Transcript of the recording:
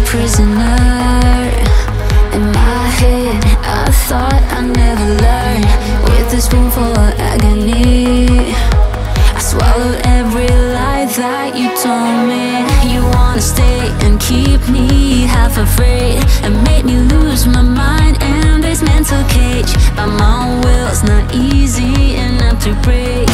prisoner. In my head, I thought I'd never learn. With a spoonful of agony, I swallowed every lie that you told me. You wanna stay and keep me half afraid, and make me lose my mind in this mental cage. But my will's not easy enough to break.